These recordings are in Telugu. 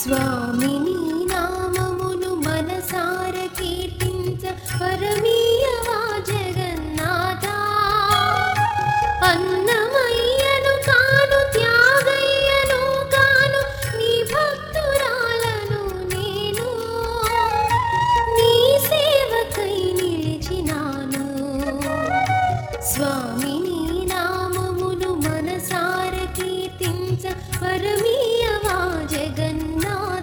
స్వామి నీ నామమును మనసార కీర్తించ పరమీయవా జగన్నాథ. అన్నమయ్యను కాను త్యాగయ్యను కాను నీ భక్తురాలను నేను, నీ సేవకై నిలిచినాను. స్వామి నీ నామమును మనసార కీర్తించ పరమీయవా జగన్నాథ.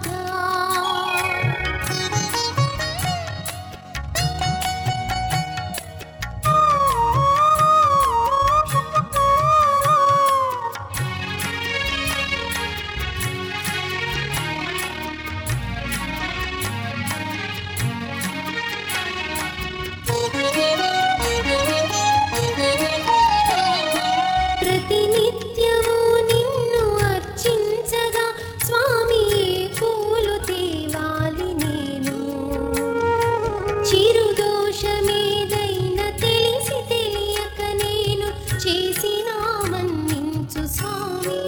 ప్రతినిత్యము నిన్ను అర్చించగా స్వామి పూలు తేవాలి నేను. చిరుదోషమేదైనా తెలిసి తెలియక నేను చేసిన మన్నించు స్వామి.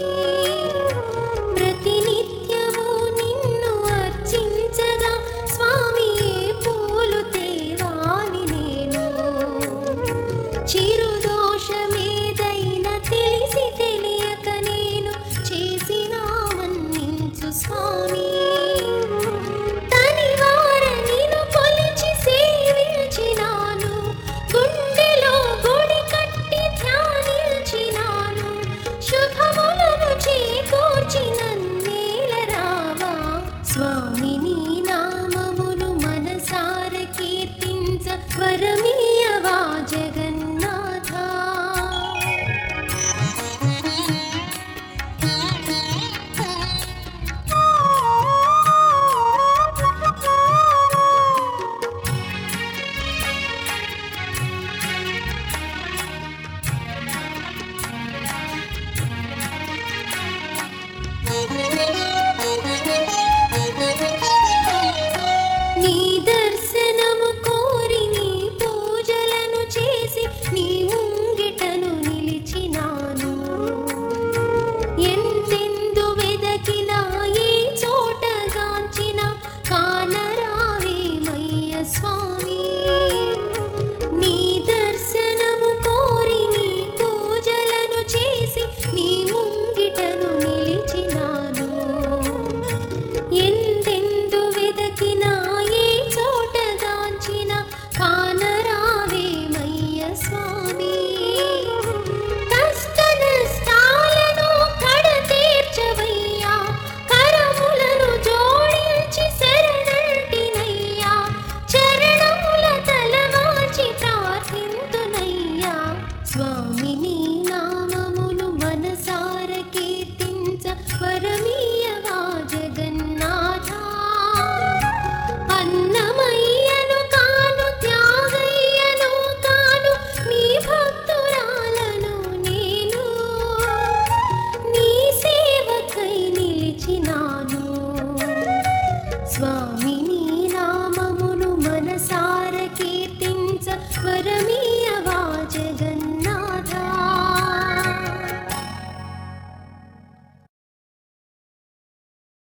ప్రతినిత్యము నిన్ను అర్చించగా స్వామి పూలు తేవాలి నేను. చిరుదోషమేదైనా తెలిసి తెలియక నేను చేసిన మన్నించు స్వామి. తనివార నిన్ను కొలిచి సేవించినాను, గుండెలో గుడి కట్టి ధ్యానించినాను. శుభములను చేకూర్చి నన్నేల రావా. స్వామి నీ నామమును మనసార కీర్తించ వరమీయవా జగన్నాథ. నీ దర్శనము కోరి నీ పూజలను చేసి నీ ముంగిటను నిలిచినాను. ఎంతెందు వెదకినా ఏ చోటగాంచిన కానరావేమయ్య స్వామి. నీ దర్శనము కోరి నీ పూజలను చేసి నీ ముంగిటను నిలిచినాను. ఎందెందు వెదకినా ఏ చోటగాంచిన కానరావేమయ్య స్వామి. కష్ట నష్టాలను కడతీర్చవయ్యా, కరములను జోడించి శరణంటినయ్యా. చరణముల తలవాచి ప్రార్థింతునయ్యా. స్వామి నీ